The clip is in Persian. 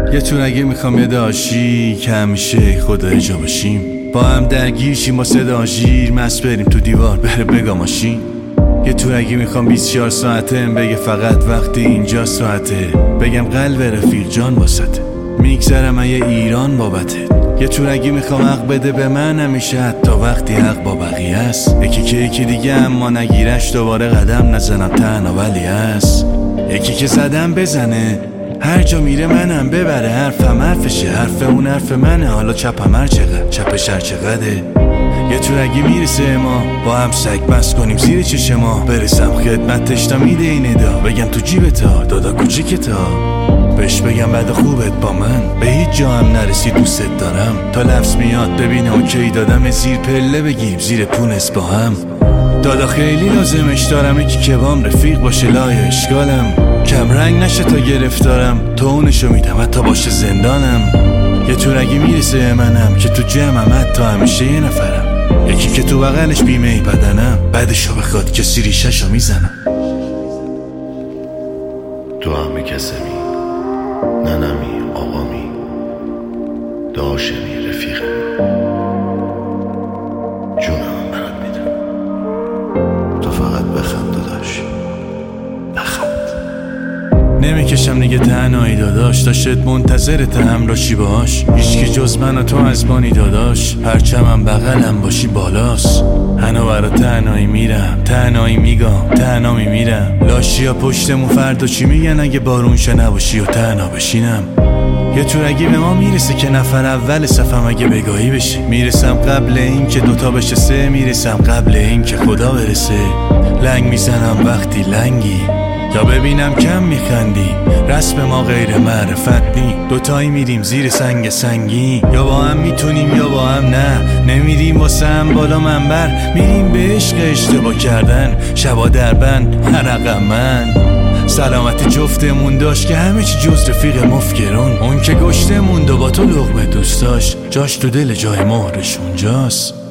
یه تونگی میخوام یه داشی که همیشه خدا جا باشیم، با هم درگیر شیم و صدا ژیر مست بریم تو دیوار بره بگا ماشین. یه تونگی میخوام 24 ساعته بگه فقط وقتی اینجا ساعته، بگم قلب رفیق جان واسطه، میگذرم یه ایران بابته. یه تونگی میخوام حق بده به من همیشه حتی وقتی حق با بقیه است، یکی که یکی دیگه اما نگیرش دوباره قدم نزنم تنها ولی هست، یکی که زدم بزنه هر جا میره منم ببره، حرفم حرفشه حرف اون حرف منه، حالا چپم هر چقدر چپش هر چقدره. یه تونگی میرسه ما با هم سگ بس کنیم زیر چشم ما، برسم خدمتش تا میده این ادا، بگم تو جیبتا دادا کوچیکتا، بهش بگم بعد خوبت با من به هیچ جا هم نرسی دوست دارم، تا لفظ میاد ببینه اوکی دادم زیر پله بگیم زیر پونس با هم. دادا خیلی لازمش دارم یکی که بام رفیق باشه لای اشکالم، کم رنگ نشه تا گرفتارم تو اونشو میدم حتی باشه زندانم. یه تونگی میرسه منم که تو جمعم حتی همیشه یه نفرم، یکی که تو بغلش بیمه بدنم بعدشو بخواد کسی ریشهشو میزنم. تو همه کسمی ننمی آقامی داشمی رفیقمی، جونم برات میدم تو فقط بخند داداش بخند. نمیکشم دیگه تنهایی داداش، داشت منتظرت همراهی باش، هیچکی جز من و تو از بانی داداش، پرچمم بغلم باشی بالاست، هنو برا تنهایی میرم تنهایی میگم تنها میمیرم، لاشیا پشتمون فردا چی میگن اگه بارون شه نباشی و تنها بشینم. یه تونگی به ما میرسه که نفر اول صفم اگه بگاهی بشه، میرسم قبل این که دوتا بشه سه، میرسم قبل این که خدا برسه، لنگ میزنم وقتی لنگی یا ببینم کم میخندی، رسم ما غیر معرفت نی، دوتایی میریم زیر سنگ سنگی، یا با هم میتونیم یا با هم نه، نمیریم واسه هم بالا منبر، میریم به عشق اشتباه کردن، شبا در بند هرقم من. سلامتی جفتمون داشت که همه چی جز رفیق مفکرون، اون که گشته موند و با تو لقمه دوست داشت، جاش تو دل جای مهرش اونجاست.